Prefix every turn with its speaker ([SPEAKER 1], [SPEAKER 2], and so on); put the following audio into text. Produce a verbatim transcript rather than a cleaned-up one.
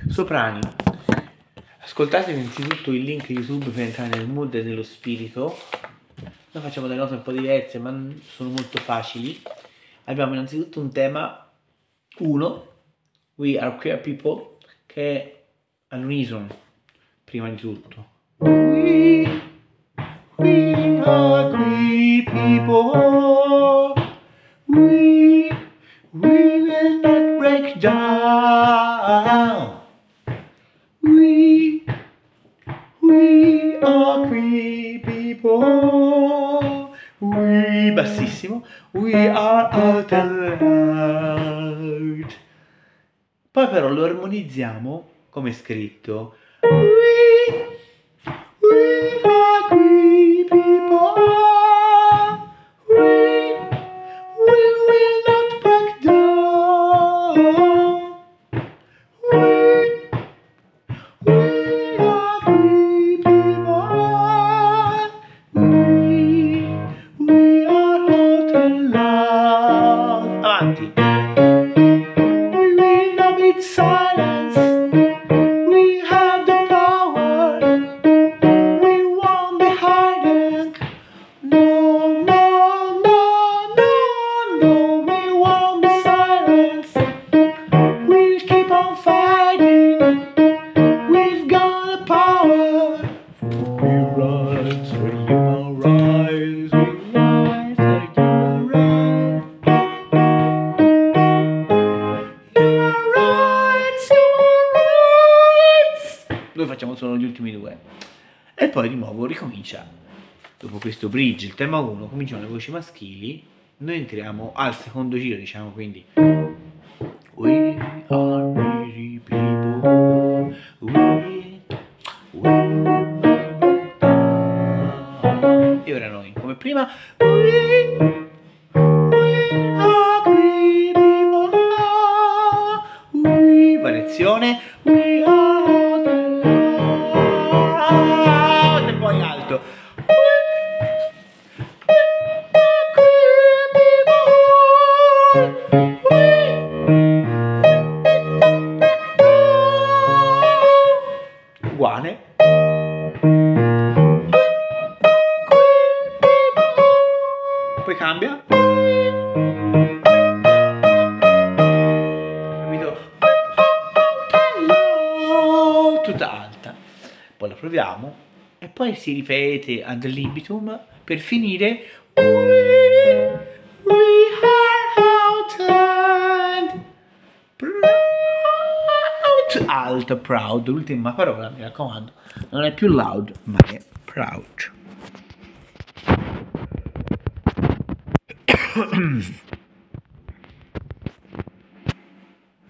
[SPEAKER 1] Soprani. Ascoltate innanzitutto il link YouTube per entrare nel mood e nello spirito. Noi facciamo delle note un po' diverse, ma sono molto facili. Abbiamo innanzitutto un tema uno, We Are Queer People, che è all'unisono, prima di tutto. We, we are queer people. We, we will not break down. We, we are queer people. We, bassissimo. We are out and loud. Poi però lo armonizziamo come è scritto. We, we are queer people. We, we will not break down. We, we are queer people. We, we are out and loud. Avanti. We will not be silence. We have the power. We won't be hiding. No, no, no, no, no. We won't be silenced. We'll keep on fighting. We've got the power. We rise for human rights. We rise for human rights. Human rights, human rights. Noi facciamo solo gli ultimi due. E poi di nuovo ricomincia. Dopo questo bridge, il tema uno, cominciano le voci maschili. Noi entriamo al secondo giro, diciamo, quindi We are queer people. We, we. E ora noi, come prima. We, we are queer people. We, variazione. We are the loud. E poi alto. We, we are queer people. We, uguale. Poi cambia. Capito? Tutta alta. Poi la proviamo e poi si ripete ad libitum per finire. We, we are out and proud. Alto, proud. L'ultima parola, mi raccomando, non è più loud, ma è proud.